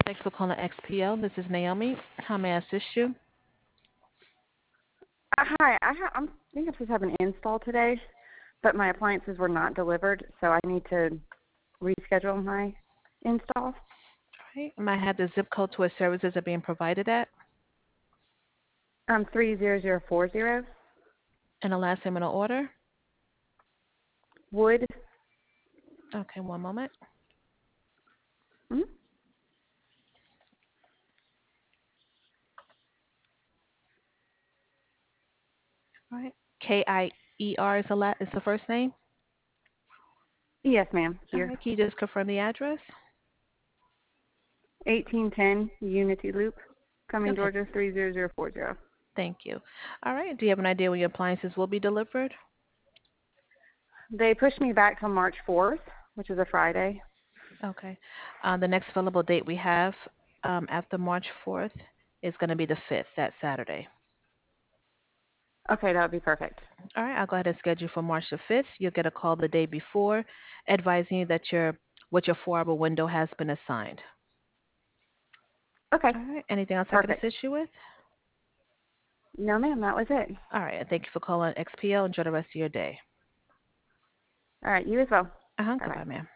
Thanks for calling XPO. This is Naomi. How may I assist you? Hi, I think I'm supposed to have an install today, but my appliances were not delivered, so I need to reschedule my install. Right. May I have the zip code to where services are being provided at? 30040 And the last name in the order? Wood. Okay, one moment. Hmm? All right. Kier is the first name. Yes, ma'am. All Here, right. Can you just confirm the address? 1810 Unity Loop, Cumming, Okay. Georgia 30040. Thank you. All right. Do you have an idea when your appliances will be delivered? They pushed me back till March 4th, which is a Friday. Okay. The next available date we have after March 4th is going to be the 5th, that Saturday. Okay, that would be perfect. All right. I'll go ahead and schedule for March the 5th. You'll get a call the day before advising you that your 4-hour window has been assigned. Okay, All right. Anything else I can perfect. assist you with? No, ma'am, that was it. All right. Thank you for calling XPO. Enjoy the rest of your day. All right, you as well. Uh huh. Bye-bye. Goodbye, ma'am.